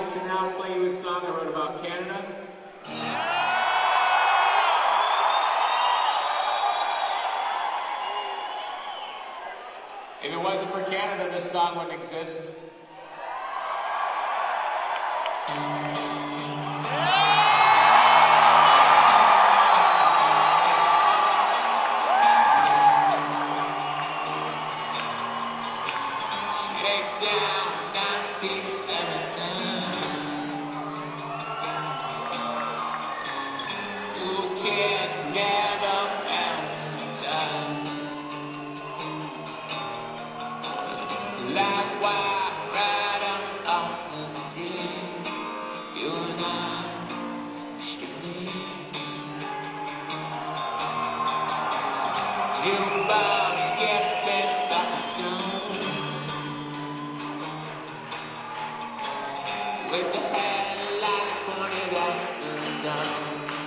like to now play you a song I wrote about Canada. If it wasn't for Canada, this song wouldn't exist. Shakedown 1979. Cool kids never found time. Like wire right up off the street. You and I should leave. Jukebox skipping up the stone. With the headlights pointed at the dawn.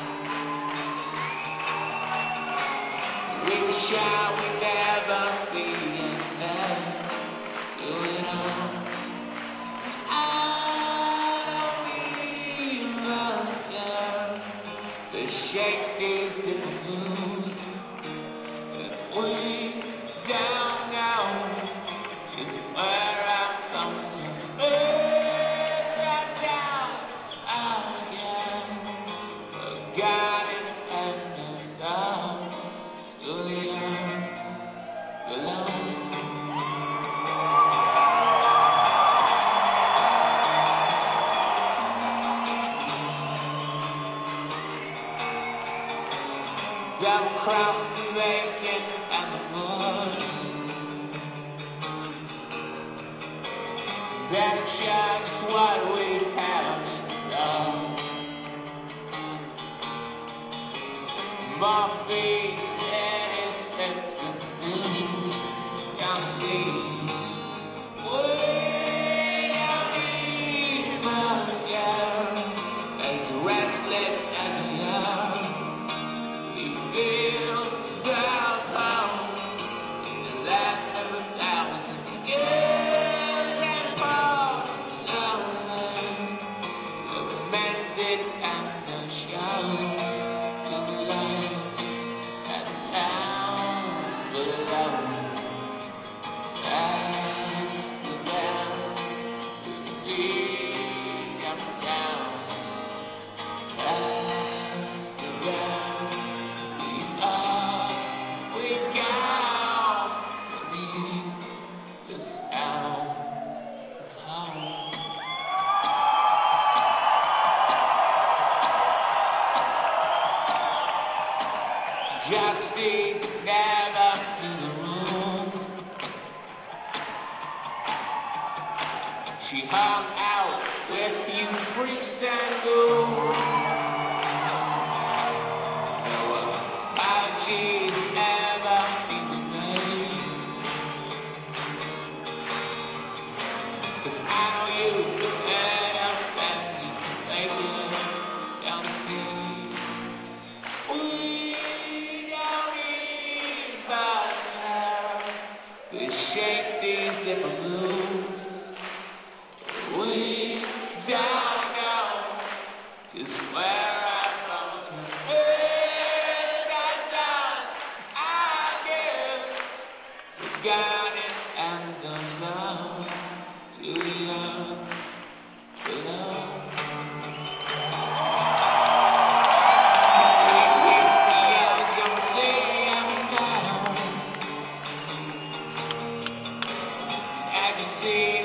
We were shy we never see it then. Do it all. 'Cause I don't even care to shake these in the blues. That we don't know just where I'm going to. Got it and it's up to the end below. Double cross the bacon and the mud. Better check just what we have inside. My feet said it's stepping in. Come see. Way down in my girl. As restless as we are. We feel downtown in the land of 1,000 years and more. Snowman, lamented and the show. Justine never in the rooms. She hung out with you freaks and ghouls. No apologies ever in the made. 'Cause I know you end up and you take it down the sea. We shake these zipper blues. We don't know just where our bones went. It's got dust, I guess. We got it and goes on to the earth below. See